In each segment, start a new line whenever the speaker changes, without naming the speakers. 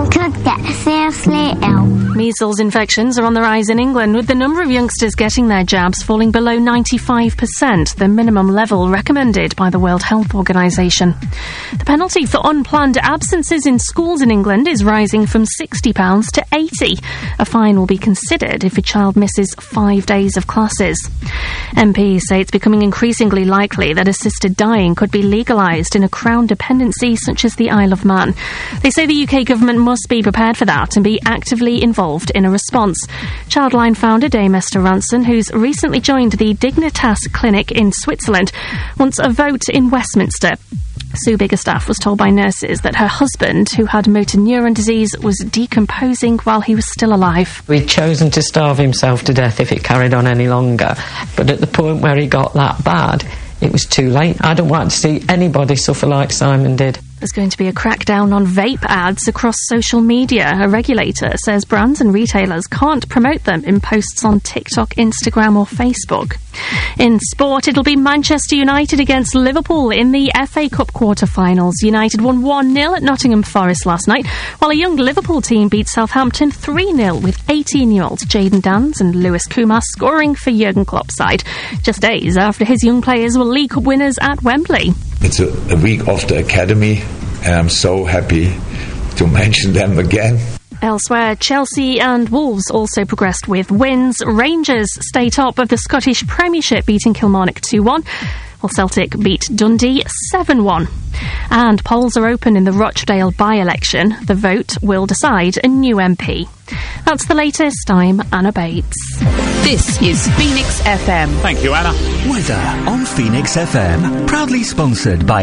could get seriously ill.
Measles infections are on the rise in England, with the number of youngsters getting their jabs falling below 95%, the minimum level recommended by the World Health Organisation. The penalty for unplanned absences in schools in England is rising from £60 to £80. A fine will be considered if a child misses 5 days of classes. MPs say it's becoming increasingly likely that assisted dying could be legalised in a Crown dependency such as the Isle of Man. They say the UK government must be prepared for that and be actively involved in a response. Childline founder Dame Esther Ranson, who's recently joined the Dignitas Clinic in Switzerland, wants a vote in Westminster. Sue Biggerstaff was told by nurses that her husband, who had motor neuron disease, was decomposing while he was still alive.
He'd chosen to starve himself to death if it carried on any longer, but at the point where he got that bad, it was too late. I don't want to see anybody suffer like Simon did.
There's going to be a crackdown on vape ads across social media. A regulator says brands and retailers can't promote them in posts on TikTok, Instagram or Facebook. In sport, it'll be Manchester United against Liverpool in the FA Cup quarter-finals. United won 1-0 at Nottingham Forest last night, while a young Liverpool team beat Southampton 3-0 with 18-year-olds Jadon Danns and Lewis Kumar scoring for Jurgen Klopp's side, just days after his young players were League Cup winners at Wembley.
It's a week of the academy, and I'm so happy to mention them again.
Elsewhere, Chelsea and Wolves also progressed with wins. Rangers stay top of the Scottish Premiership, beating Kilmarnock 2-1, while Celtic beat Dundee 7-1. And polls are open in the Rochdale by-election. The vote will decide a new MP. That's the latest. I'm Anna Bates.
This is Phoenix FM.
Thank you, Anna.
Weather on Phoenix FM. Proudly sponsored by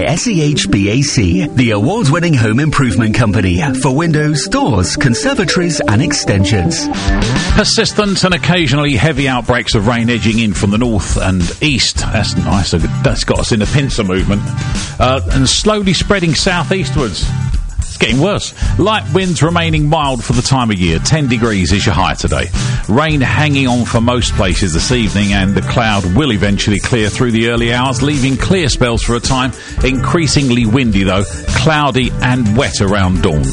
SEHBAC, the award-winning home improvement company for windows, doors, conservatories and extensions.
Persistent and occasionally heavy outbreaks of rain edging in from the north and east. That's nice. That's got us in the pincer movement. And slowly spreading southeastwards. It's getting worse. Light winds remaining mild for the time of year. 10 degrees is your high today. Rain hanging on for most places this evening, and the cloud will eventually clear through the early hours, leaving clear spells for a time. Increasingly windy, though. Cloudy and wet around dawn.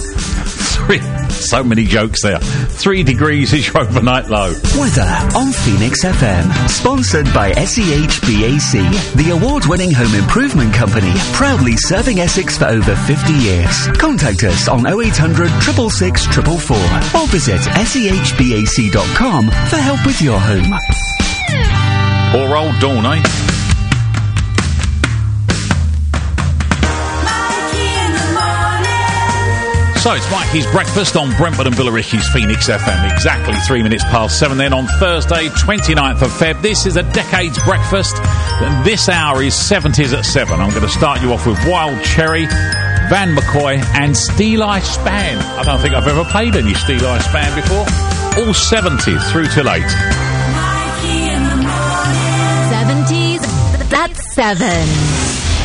So many jokes there. 3 degrees is your overnight low.
Weather on Phoenix FM. Sponsored by SEHBAC, the award-winning home improvement company, proudly serving Essex for over 50 years. Contact us on 0800 666 444 or visit sehbac.com for help with your home.
Poor old Dawn, eh? So it's Mikey's Breakfast on Brentford and Billericay's Phoenix FM. Exactly 3 minutes past 7 then on Thursday, 29th of Feb. This is a Decade's Breakfast. And this hour is 70s at 7. I'm going to start you off with Wild Cherry, Van McCoy and Steeleye Span. I don't think I've ever played any Steeleye Span before. All 70s through till 8.
70s, that's 7.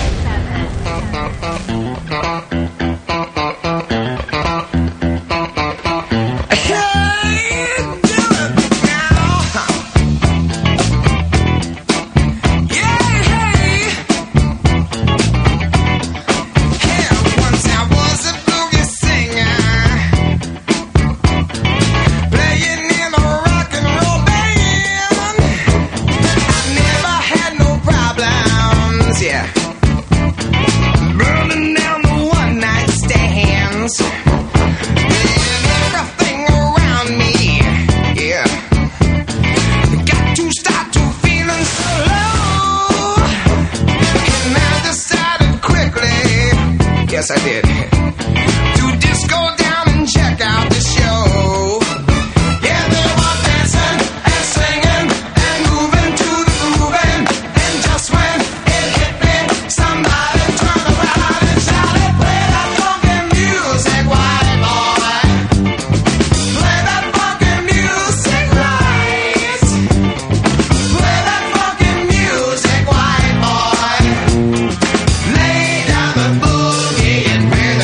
Yes, I did. To just go down and check out the show. Yeah, they were dancing and singing and moving to the grooving. And just when it hit me, somebody turned around and shouted, "Play that funky music, white boy. Play that funky music right. Play that funky music, white boy. Lay down the boogie and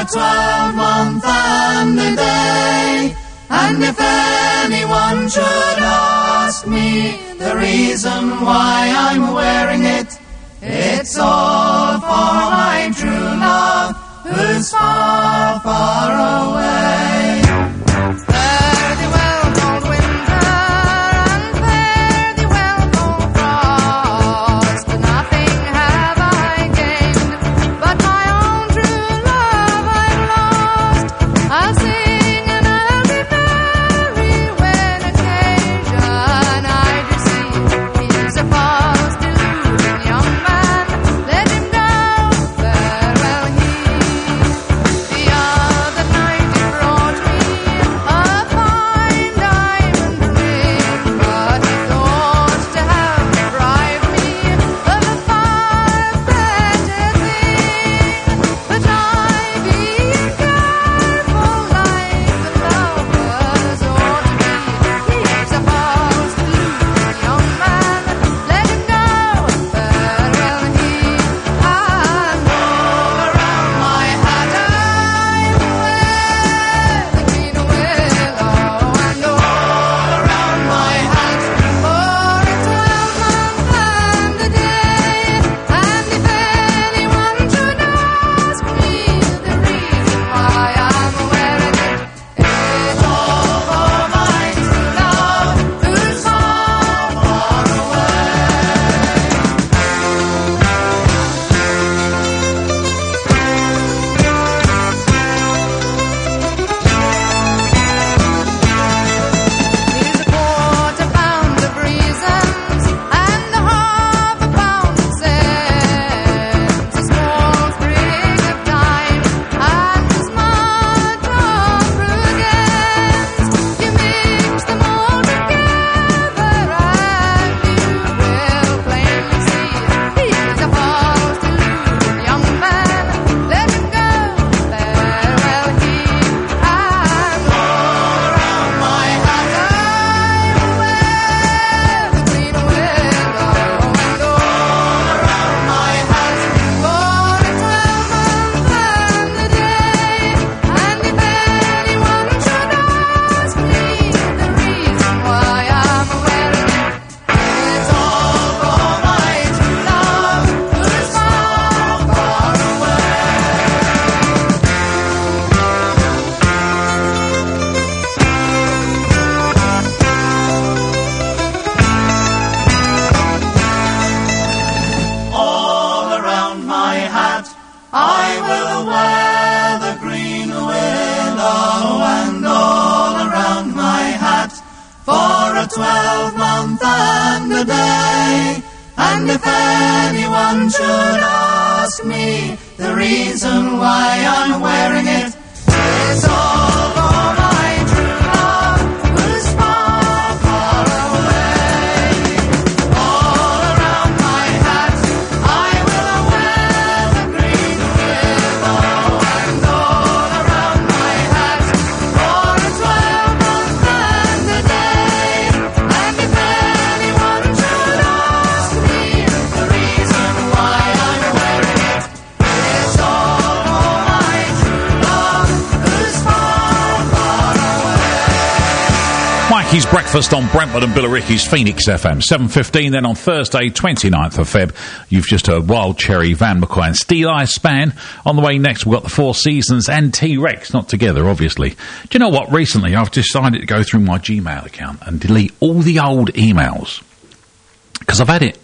12-month and a day. And if anyone should ask me the reason why I'm wearing it, it's all for my true love, who's far, far away. Fare thee well, cold winter, and fare thee well, cold frost. Nothing have I gained, but my own true love I've lost. I'll sing and I'll be merry when occasion I do see. He's a fast deluding young man, let him go, farewell he. The other night he brought me a fine diamond ring, but he thought to have deprived me of a far better thing. But I, being careful like the lovers ought to be, he's a fast deluding young man, let him go, farewell he. And all around my hat I wear the green willow, and all around my hat for a 12-month and a day. And if anyone should ask me the reason why I'm wearing it, it's all for my true love, who's far, far Here's a quarter pound of reasons and a half a pound of sense, a small sprig of time and as much of prudence. You mix them all together and you will plainly see he's a false deluded young man. Let him go, farewell he. And all around my hat I wear the green willow, and all around my hat for a 12-month and a day. And if anyone should ask me the reason why I'm wearing it, it's all for my true love, who's far, far All around my hat I will wear the green willow, and all around my hat for a 12-month and a day. And if anyone should ask me the reason why I'm wearing it, it's all for my true love, who's far, far away. All around my hat I will wear the green willow, and all around my hat for a 12-month and a day. And if anyone should ask me the reason why I'm wearing it, it's all for my true love, who's far, far away.
Mikey's Breakfast on Brentwood and Billericay's Phoenix FM. 7:15 then on Thursday, 29th of Feb. You've just heard Wild Cherry, Van McCoy and Steel Eye Span. On the way next, we've got the Four Seasons and T-Rex. Not together, obviously. Do you know what? Recently, I've decided to go through my Gmail account and delete all the old emails. Because I've had it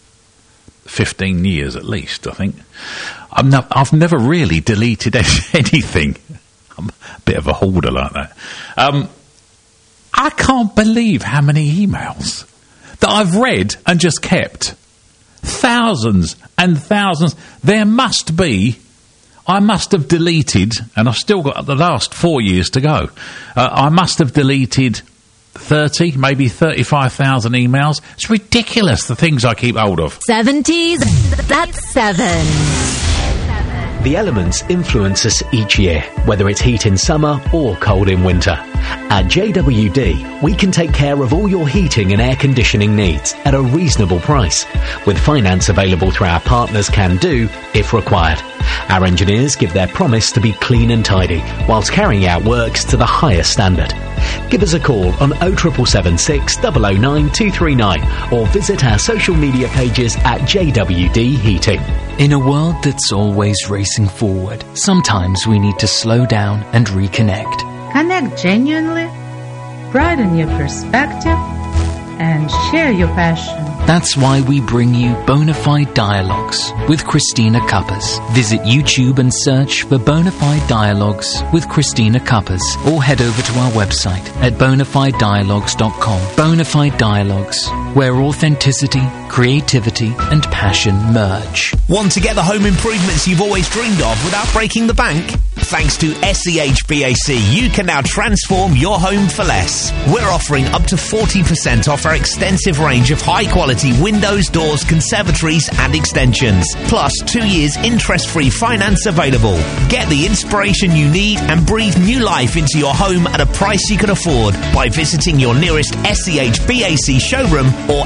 15 years at least, I think. I've never really deleted anything. I'm a bit of a hoarder like that. I can't believe how many emails that I've read and just kept. Thousands and thousands. There must be. I must have deleted, and I've still got the last 4 years to go. I must have deleted 30, maybe 35,000 emails. It's ridiculous, the things I keep hold of.
70s, that's 7.
The elements influence us each year, whether it's heat in summer or cold in winter. At JWD, we can take care of all your heating and air conditioning needs at a reasonable price, with finance available through our partners Can Do if required. Our engineers give their promise to be clean and tidy, whilst carrying out works to the highest standard. Give us a call on 07776 009 239 or visit our social media pages at JWD Heating.
In a world that's always racing forward, sometimes we need to slow down and reconnect.
Connect genuinely, broaden your perspective, and share your passion.
That's why we bring you Bonafide Dialogues with Christina Cuppers. Visit YouTube and search for Bonafide Dialogues with Christina Cuppers, or head over to our website at bonafidedialogues.com. Bonafide Dialogues, where authenticity, creativity and passion merge.
Want to get the home improvements you've always dreamed of without breaking the bank? Thanks to SEHBAC, you can now transform your home for less. We're offering up to 40% off our extensive range of high-quality windows, doors, conservatories and extensions. Plus 2 years interest-free finance available. Get the inspiration you need and breathe new life into your home at a price you can afford by visiting your nearest SEHBAC showroom or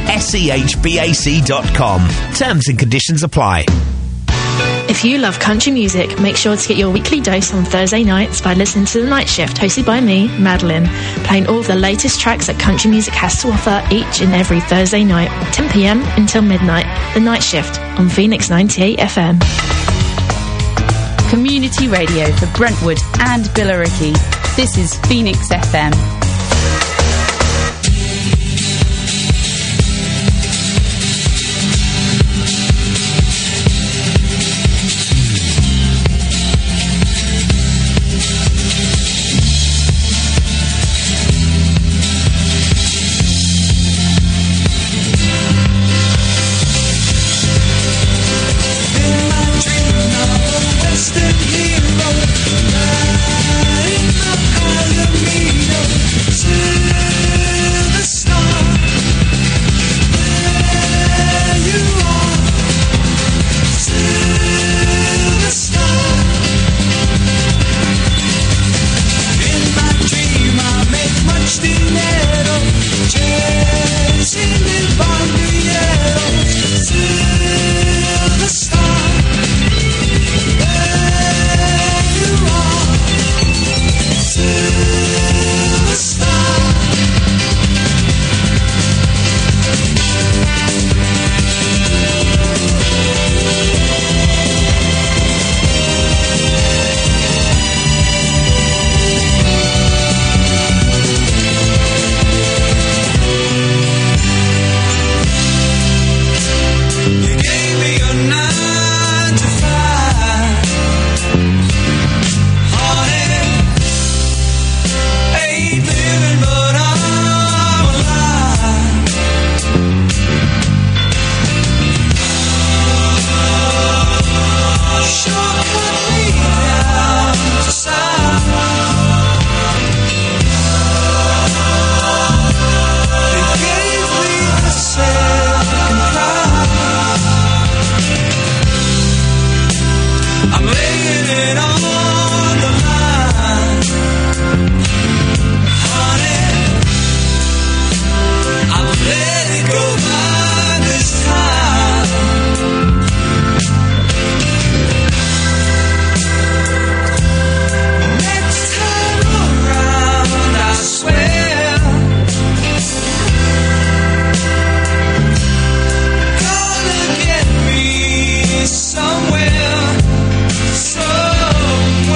SEHBAC.com. Terms and conditions apply.
If you love country music, make sure to get your weekly dose on Thursday nights by listening to The Night Shift, hosted by me, Madeline, playing all of the latest tracks that country music has to offer each and every Thursday night, 10 p.m. until midnight. The Night Shift on Phoenix 98 FM.
Community radio for Brentwood and Billericay. This is Phoenix FM.
Somewhere, somewhere.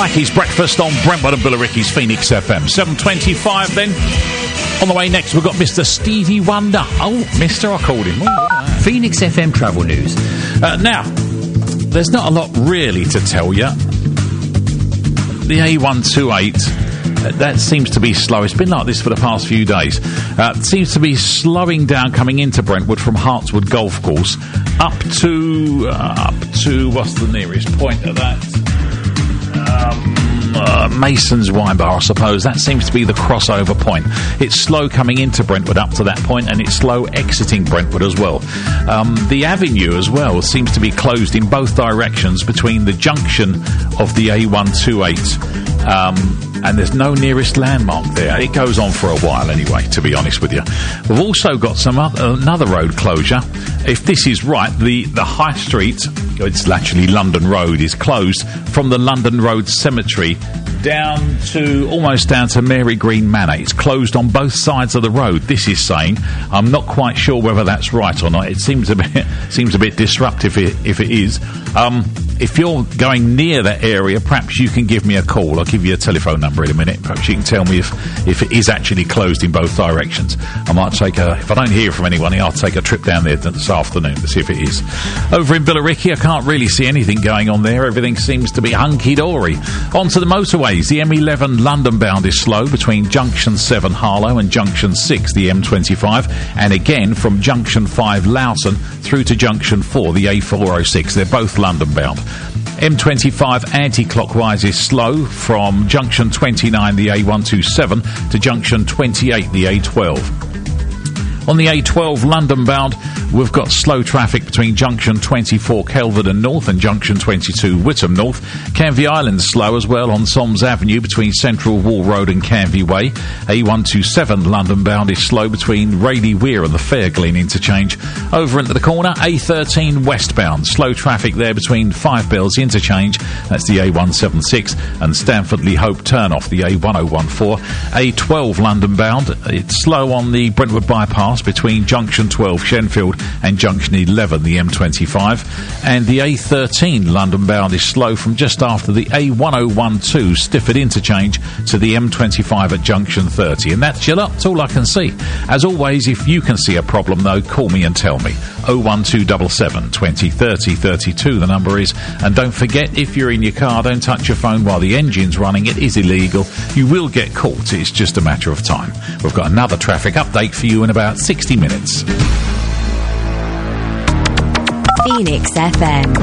Mackey's Breakfast on Brentwood and Billericay's Phoenix FM. 7:25 then. On the way next, we've got Mr. Stevie Wonder. Oh, Mr. I called him.
Phoenix FM travel news.
Now, there's not a lot really to tell you. The A128, that seems to be slow. It's been like this for the past few days. It seems to be slowing down coming into Brentwood from Hartswood Golf Course up to what's the nearest point of that? Mason's Wine Bar, I suppose. That seems to be the crossover point. It's slow coming into Brentwood up to that point, and it's slow exiting Brentwood as well. The avenue as well seems to be closed in both directions between the junction of the A128 and there's no nearest landmark there. It goes on for a while anyway, to be honest with you. We've also got another road closure. If this is right, the High Street, it's actually London Road, is closed from the London Road Cemetery almost down to Mary Green Manor. It's closed on both sides of the road, this is saying. I'm not quite sure whether that's right or not. It seems a bit disruptive if it is. If you're going near that area, perhaps you can give me a call. I'll give you a telephone number in a minute. Perhaps you can tell me if it is actually closed in both directions. I might if I don't hear from anyone, I'll take a trip down there this afternoon to see if it is. Over in Billericay, I can't really see anything going on there. Everything seems to be hunky-dory. On to the motorways. The M11 London bound is slow between Junction 7 Harlow and Junction 6, the M25, and again from Junction 5 Loughton through to Junction 4, the A406. They're both London bound. M25 anti-clockwise is slow from Junction 29, the A127, to Junction 28, the A12. On the A12 London bound, we've got slow traffic between Junction 24 Kelvedon North and Junction 22 Whittam North. Canvey Island slow as well on Soms Avenue between Central Wall Road and Canvey Way. A127 London bound is slow between Rayleigh Weir and the Fairglen interchange. Over into the corner, A13 westbound. Slow traffic there between Five Bells interchange, that's the A176, and Stanford-Lee Hope turn-off, the A1014. A12 London bound, it's slow on the Brentwood bypass between Junction 12 Shenfield and Junction 11, the M25, and the A13 London bound is slow from just after the A1012 Stifford interchange to the M25 at Junction 30, and that's all I can see. As always, if you can see a problem though, call me and tell me. 01277 20 30 32 the number is, and don't forget, if you're in your car, don't touch your phone while the engine's running. It is illegal. You will get caught. It's just a matter of time. We've got another traffic update for you in about 60 minutes.
Phoenix FM.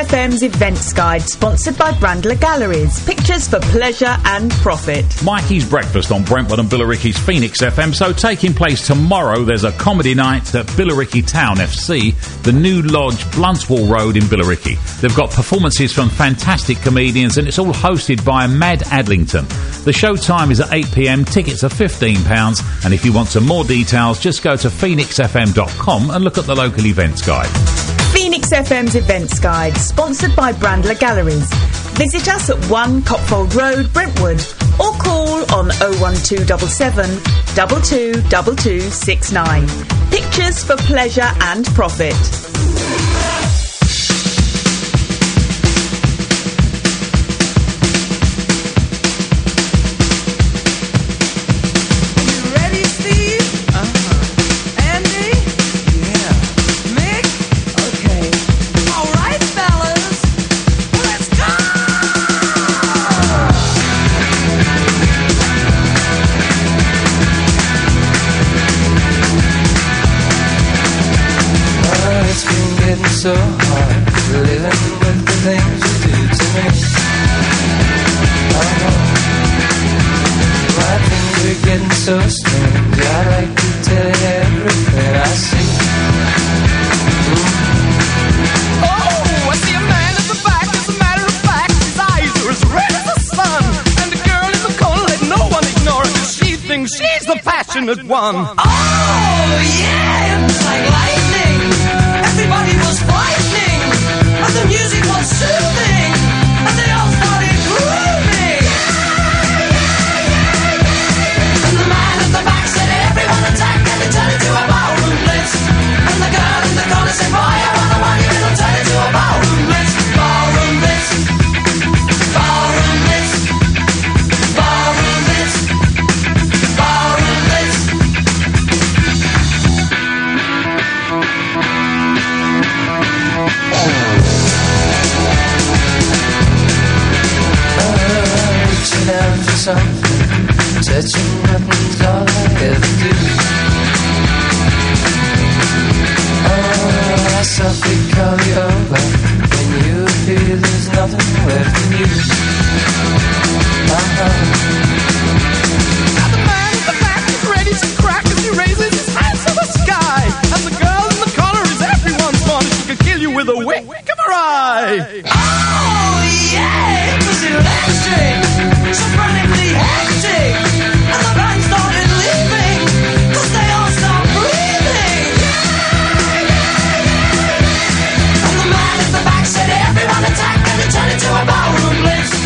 FM's Events Guide, sponsored by Brandler Galleries. Pictures for pleasure and profit.
Mikey's Breakfast on Brentwood and Billericay's Phoenix FM. So taking place tomorrow, there's a comedy night at Billericay Town FC, the New Lodge, Bluntswall Road in Billericay. They've got performances from fantastic comedians and it's all hosted by Mad Adlington. The show time is at 8 p.m, tickets are £15, and if you want some more details, just go to phoenixfm.com and look at the local events guide.
Phoenix FM's Events Guide, sponsored by Brandler Galleries. Visit us at 1 Copfold Road, Brentwood, or call on 01277 222269. Pictures for pleasure and profit.
So hard living with the things you do to me. My things are getting so strange. I'd like to tell you everything I see.
Oh, I see a man at the back. As a matter of fact, his eyes are as red as the sun. And the girl in the corner, let no one ignore her, 'cause she thinks she's the passionate one. Oh, yeah, it's like lightning. Everybody was frightening, and the music was soothing, and they all started grooving. And the man at the back said, everyone attack, and it turned into a ballroom blitz. And the girl in the corner said, boy, I wanna want you, it'll turn into a ballroom blitz. Ballroom blitz. Ballroom blitz. Ballroom blitz. Ballroom blitz. Reaching out for something, touching nothing's all I ever do. Oh, I softly call you over, when you appear there's nothing left in you. Now the man at the back is ready to crack as he raises his hands to the sky. And the girl in the corner is everyone's fun, she could kill you with a wink of her eye. Oh yeah, it was electric, sopranically hectic, and the band started leaving, 'cause they all stopped breathing. And the man at the back said, everyone attack, and it turned into a ballroom blitz.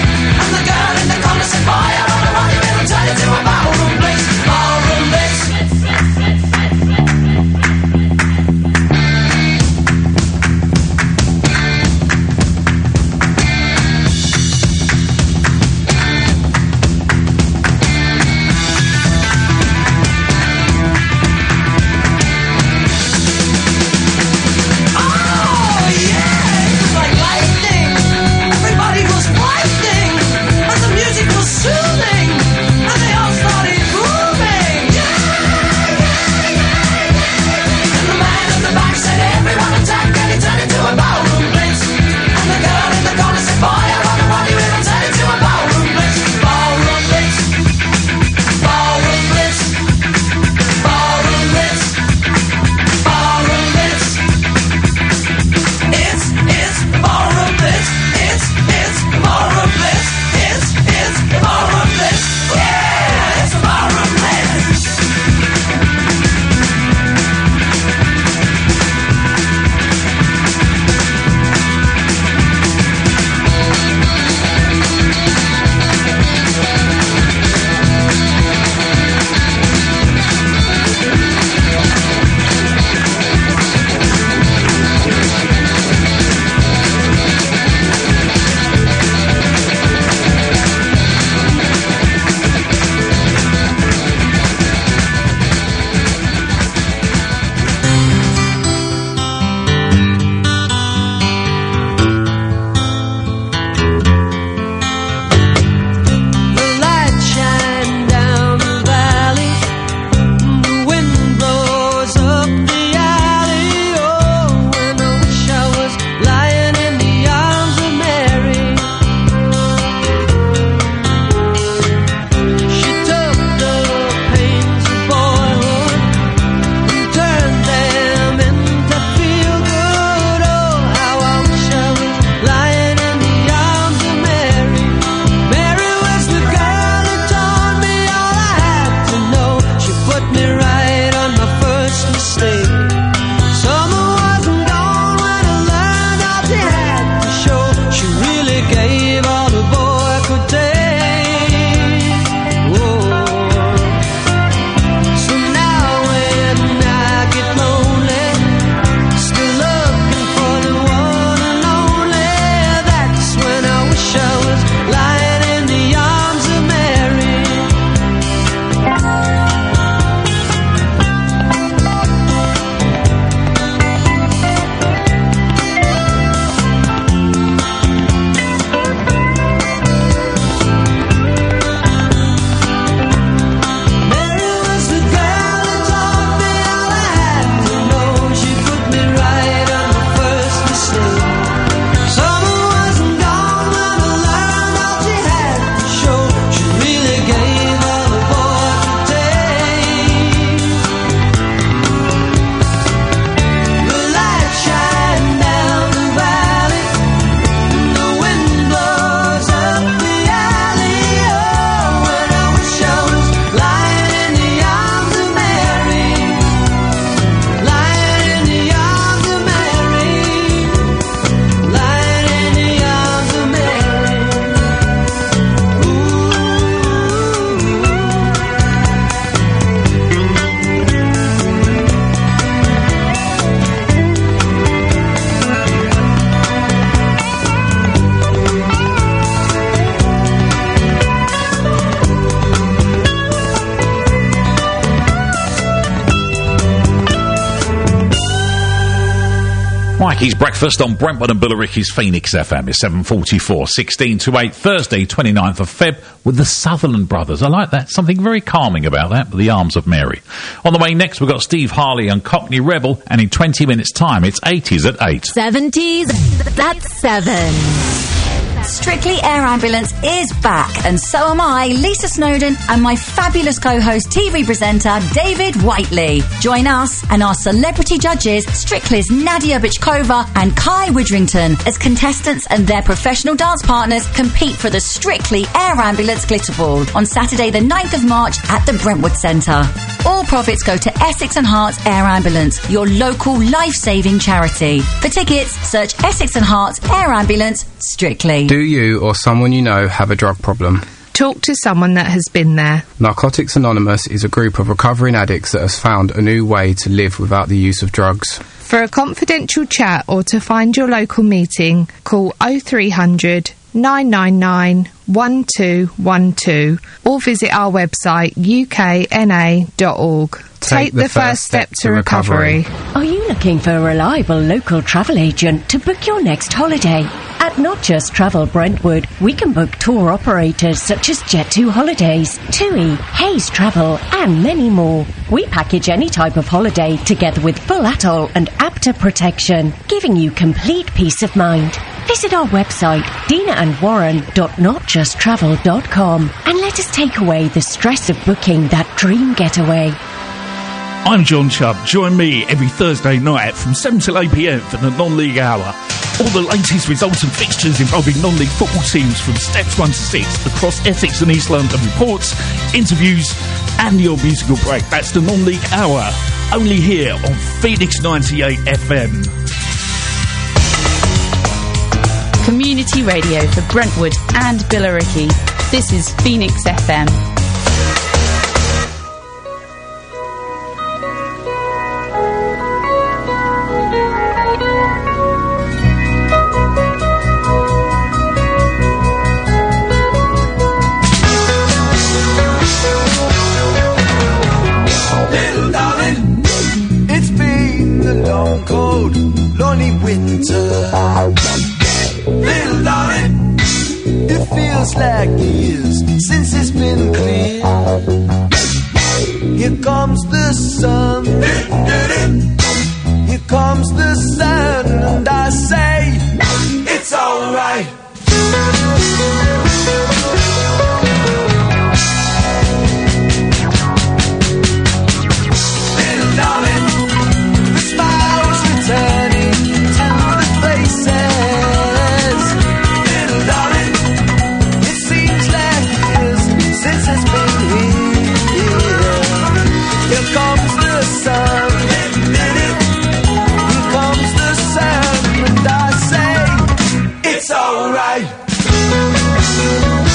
Mikey's Breakfast on Brentwood and Billericay's Phoenix FM. It's 7:44, 16 to 8, Thursday, 29th of Feb, with the Sutherland Brothers. I like that. Something very calming about that, with the Arms of Mary. On the way next, we've got Steve Harley and Cockney Rebel, and in 20 minutes' time, it's 80s at 8.
70s, that's 7. Strictly Air Ambulance is back, and so am I, Lisa Snowdon, and my fabulous co-host TV presenter, David Whiteley. Join us and our celebrity judges, Strictly's Nadia Bichkova and Kai Widrington, as contestants and their professional dance partners compete for the Strictly Air Ambulance Glitter Ball on Saturday the 9th of March at the Brentwood Centre. All profits go to Essex and Hearts Air Ambulance, your local life-saving charity. For tickets, search Essex and Hearts Air Ambulance Strictly.
Do you or someone you know have a drug problem?
Talk to someone that has been there.
Narcotics Anonymous is a group of recovering addicts that has found a new way to live without the use of drugs.
For a confidential chat or to find your local meeting, call 0300 999 1212 or visit our website ukna.org. Take the first step to recovery.
Are you looking for a reliable local travel agent to book your next holiday? At Not Just Travel Brentwood, we can book tour operators such as Jet2 Holidays, TUI, Hayes Travel, and many more. We package any type of holiday together with full atoll and APTA protection, giving you complete peace of mind. Visit our website, dinaandwarren.notjusttravel.com, and let us take away the stress of booking that dream getaway.
I'm John Chubb. Join me every Thursday night from 7 till 8 p.m. for the non-league hour. All the latest results and fixtures involving non-league football teams from steps 1 to 6 across Essex and East London, reports, interviews and your musical break. That's the non-league hour, only here on Phoenix 98 FM.
Community radio for Brentwood and Billericay. This is Phoenix FM.
Little darling, it feels like years since it's been clear. Here comes the sun, here comes the sun, and I say, it's alright. Little darling, the smile's returning to the faces. It's alright.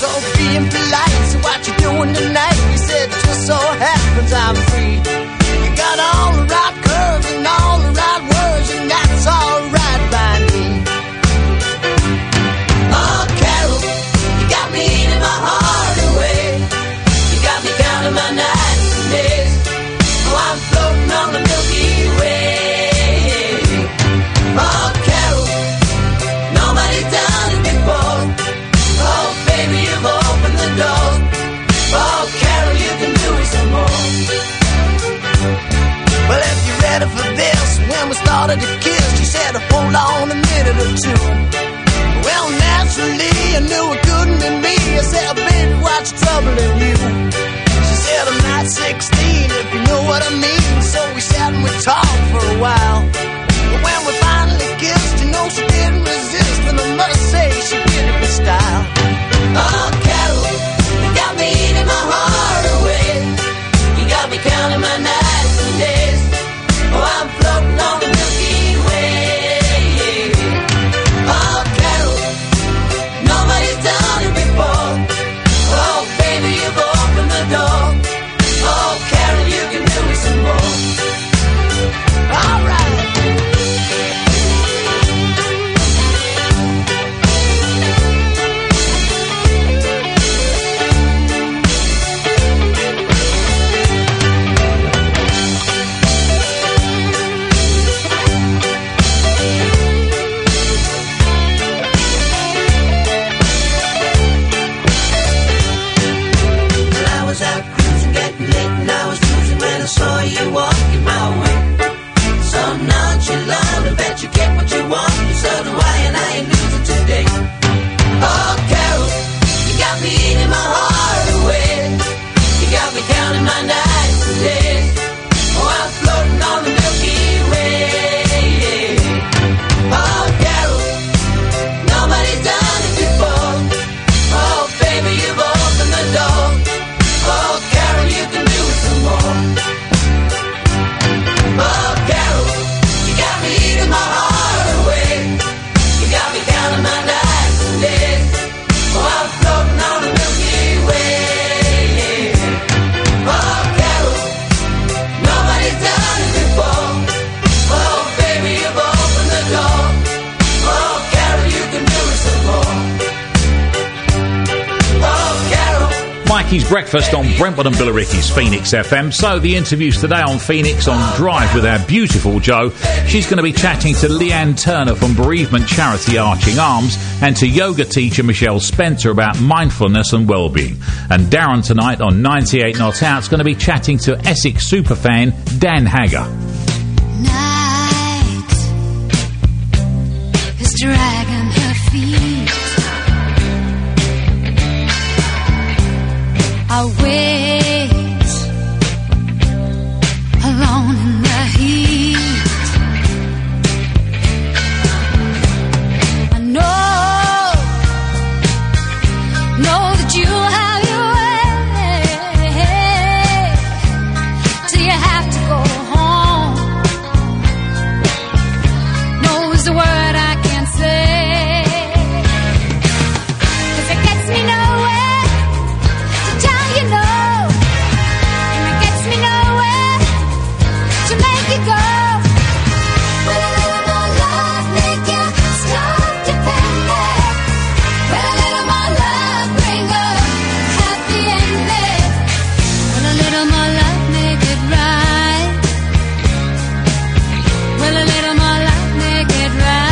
So being polite, so what you doing tonight? He said, just so happens I'm free. You got all the right curves and all the right words, and that's alright by me. Oh, Carol, you got me eating my heart away. You got me counting my nights and days. Oh, I'm floating on the Milky Way. Oh, Carol, nobody's done it before. Oh, baby, you've opened the door. Oh, Carol, you can do it some more. Well, if you're ready for this, when we started to kiss, she said, hold on a minute or two. Well, naturally, I knew it couldn't be me. I said, baby, what's troubling you? She said, I'm not 16, if you know what I mean. So we sat and we talked for a while. But when we finally kissed, you know she didn't resist. And I must say, she did it with style. Oh, Carol, you got me eating my heart away. You got me counting my nights and days. Oh, I'm floating on the Milky Way. Oh, Carol, nobody's done it before. Oh, baby, you've opened the door. Oh, Carol, you can do it some more. All right. I saw you walking my way. So nonchalant, I bet you get what you want. So do I, and I ain't losing today. Oh, Carol, you got me eating my heart away. You got me counting my nights and days. Oh, I'm floating on the Milky Way. Oh, Carol, nobody's done it before. Oh, baby, you've opened the door. Oh, Carol, you can do it some more. Oh, Carol, you got me eating my heart away. You got me counting my nights and days. Oh, I'm floating on the Milky Way. Oh, Carol, nobody's done it before. Oh, baby, you've opened the door. Oh, Carol, you can do it some more. Oh, Carol.
Mikey's Breakfast on Brentwood and Billericay's Phoenix FM. So the interviews today on Phoenix on Drive with our beautiful Jo. She's going to be chatting to Leanne Turner from bereavement charity Arching Arms and to yoga teacher Michelle Spencer about mindfulness and well-being. And Darren tonight on 98 Not Out's going to be chatting to Essex superfan Dan Hagger.
Night is dragging her feet. I wait alone in the heat. I know that you have your way till you have to go home. No is the word I can't say, 'cause it gets me nowhere. You know, and it gets me nowhere to make you go. Will a little more love make you stop depending? Will a little more love bring a happy ending? Will a little more love make it right? Will a little more love make it right?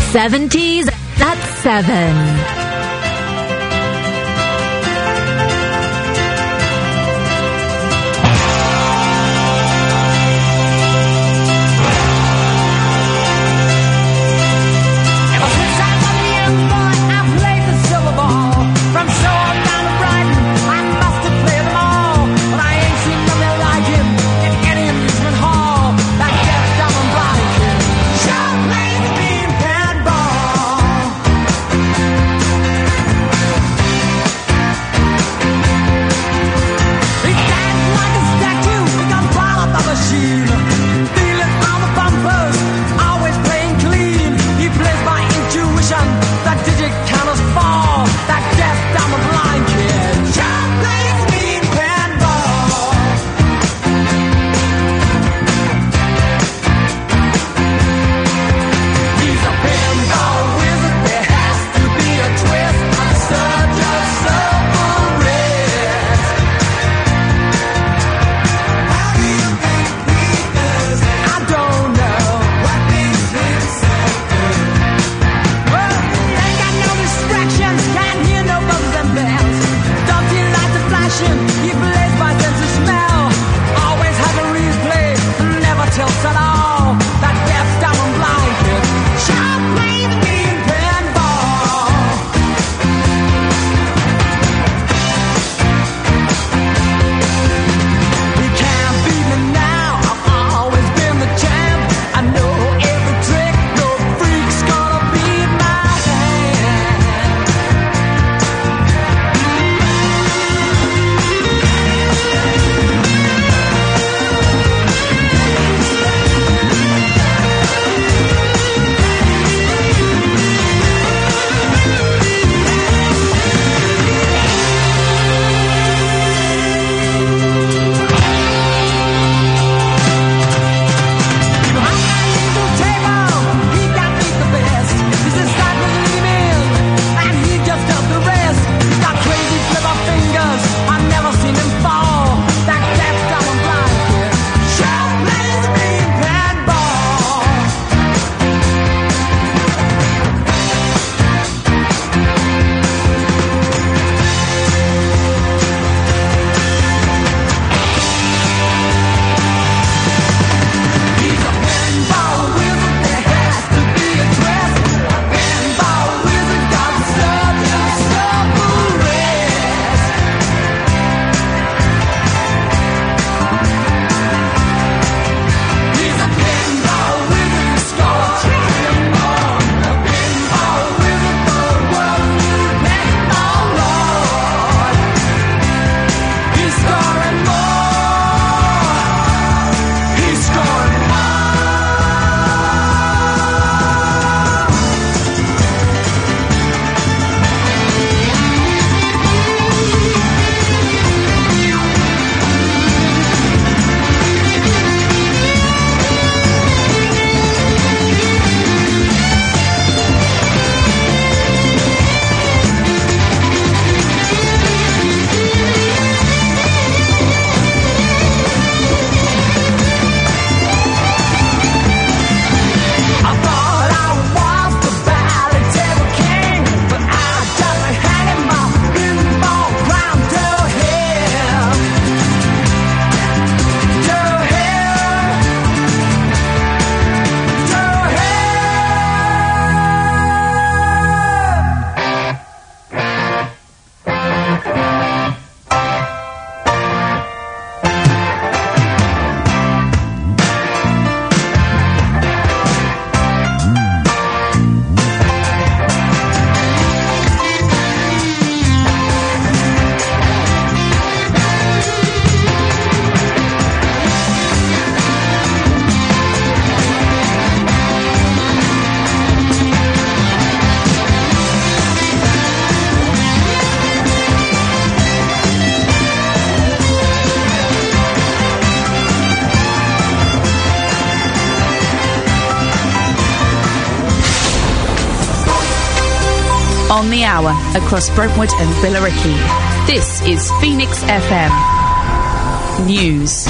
70s at 7.
On the hour across Brentwood and Billericay. This is Phoenix FM News.